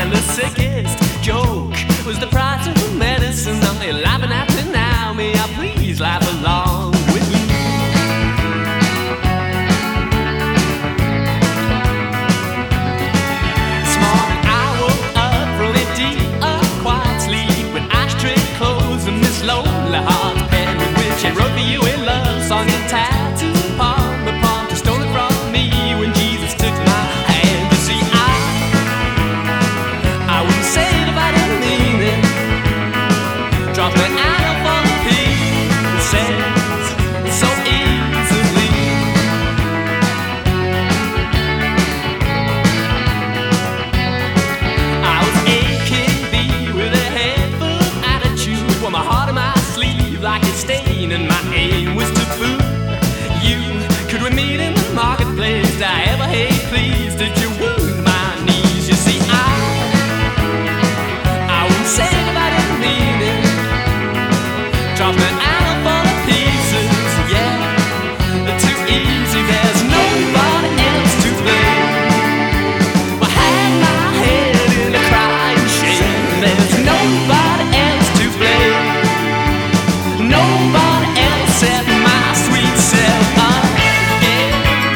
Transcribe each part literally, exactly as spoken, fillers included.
And the sickest joke was the price of the medicine. Now you're laughing at me now, may I please laugh along with you? This morning I woke up from a deep, unquiet sleep with ashtray clothes and this lonely heart pen with which I wrote for you a love song and tattoo upon the palm to stole it from me when Jesus took my hand. You see, I I wouldn't say it if I didn't mean it. Drop me out of all the pieces so easily. I was A K B with a head full of attitude, wore my heart on my sleeve like a stain, and my aim was to fool you. Could we meet in the marketplace? Did I ever hate please? Did you wound my knees? You see, I I wouldn't say it if I didn't mean it. Drop me out of all the pieces, yeah, too easy. There's nobody else to blame. I had my head in a crying shame. There's nobody else to blame. Nobody else set my sweet self up, yeah.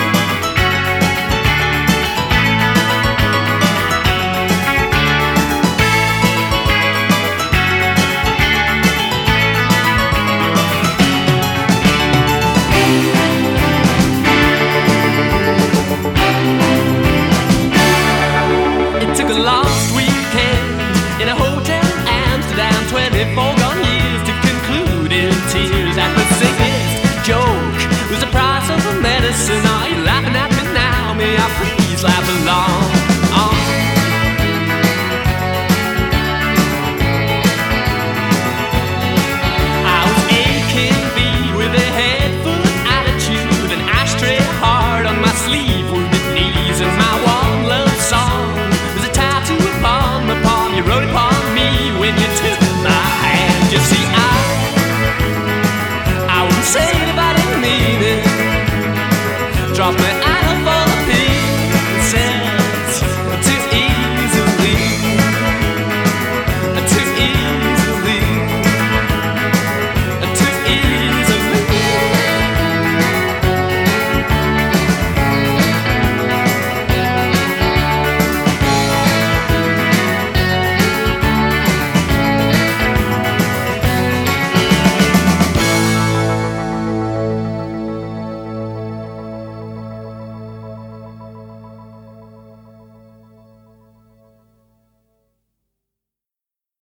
It took a last weekend in a hotel in Amsterdam, twenty-four gone years to conclude in tears. And the sickest joke was the price of the medicine. Are you laughing at me now? May I please laugh along?